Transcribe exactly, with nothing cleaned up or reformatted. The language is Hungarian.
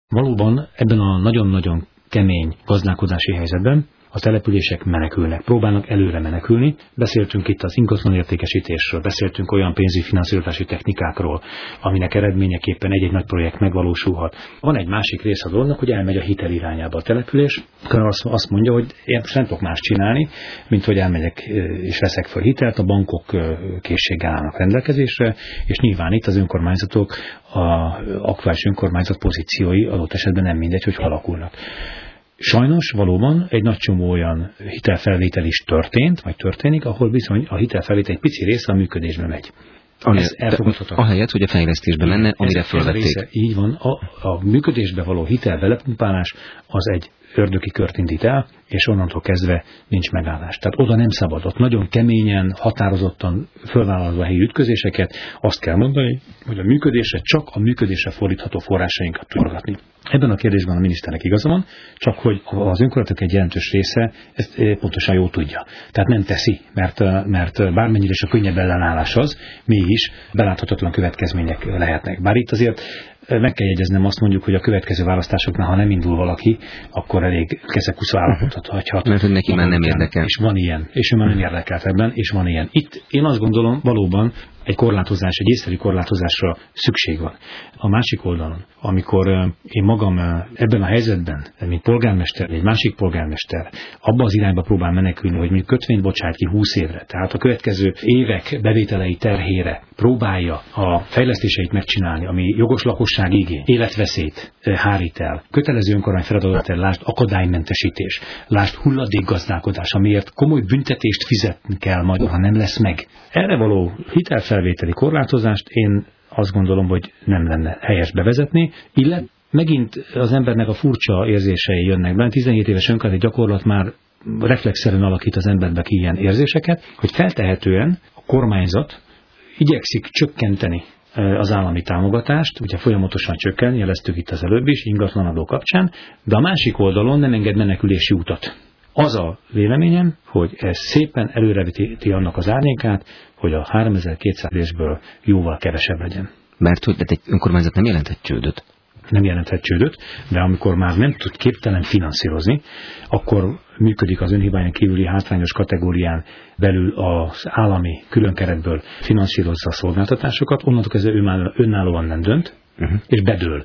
Valóban ebben a nagyon-nagyon kemény gazdálkodási helyzetben a települések menekülnek, próbálnak előre menekülni. Beszéltünk itt az ingatlanértékesítésről, beszéltünk olyan pénzügyi finanszírozási technikákról, aminek eredményeképpen egy-egy nagy projekt megvalósulhat. Van egy másik rész a dolognak, hogy elmegy a hitel irányába a település, akkor azt mondja, hogy én nem tudok más csinálni, mint hogy elmegyek és veszek föl hitelt, a bankok készséggel állnak rendelkezésre, és nyilván itt az önkormányzatok, az aktuális önkormányzat pozíciói adott esetben nem mindegy, hogy alakulnak. Sajnos valóban egy nagy csomó olyan hitelfelvétel is történt, vagy történik, ahol bizony a hitelfelvétel egy pici része a működésbe megy. Ahelyett, hogy a fejlesztésbe menne, amire fölvették. Így van, a, a működésbe való hitel belepumpálás az egy ördögi kört indít el, és onnantól kezdve nincs megállás. Tehát oda nem szabad, ott nagyon keményen, határozottan fölvállalva a helyi ütközéseket, azt kell mondani, hogy a működésre csak a működésre fordítható forrásainkat tudgatni. Ebben a kérdésben a miniszternek igaza van, csak hogy az önkormányzatok egy jelentős része ezt pontosan jól tudja. Tehát nem teszi, mert, mert bármennyire is a könnyebb ellenállás az, mégis beláthatatlan következmények lehetnek. Bár itt azért meg kell jegyeznem, azt mondjuk, hogy a következő választásoknál, ha nem indul valaki, akkor elég keszekuszó állapotot hagyhat. Mert hogy neki már nem érdekel. És van ilyen, és ő már nem érdekelt ebben, és van ilyen. Itt én azt gondolom, valóban egy korlátozás, egy észszerű korlátozásra szükség van. A másik oldalon, amikor én magam ebben a helyzetben, mint polgármester, egy másik polgármester, abba az irányba próbál menekülni, hogy mondjuk kötvényt bocsát ki húsz évre, tehát a következő évek bevételei terhére próbálja a fejlesztéseit megcsinálni, ami jogos lakosság igény, életveszélyt hárít el, kötelező önkormány feladatot el, lásd akadálymentesítés, lásd hulladékgazdálkodás, amiért komoly büntetést fizetni kell majd, ha nem lesz meg. Erre való hitelfelvételi korlátozást én azt gondolom, hogy nem lenne helyes bevezetni, illetve megint az embernek a furcsa érzései jönnek be. tizenhét éves önkormányzati gyakorlat már reflexzerűen alakít az emberbe ki ilyen érzéseket, hogy feltehetően a kormányzat igyekszik csökkenteni az állami támogatást, ugye folyamatosan csökken, jeleztük itt az előbb is, ingatlanadó kapcsán, de a másik oldalon nem enged menekülési utat. Az a véleményem, hogy ez szépen előrevetíti annak az árnyékát, hogy a háromezer-kétszáz részből jóval kevesebb legyen. Mert hogy egy önkormányzat nem jelenthet csődöt. Nem jelenthet csődöt, de amikor már nem tud képtelen finanszírozni, akkor működik az önhibáján kívüli hátrányos kategórián belül az állami különkeretből finanszírozza a szolgáltatásokat, onnantól kezdve önállóan nem dönt, uh-huh. és bedől.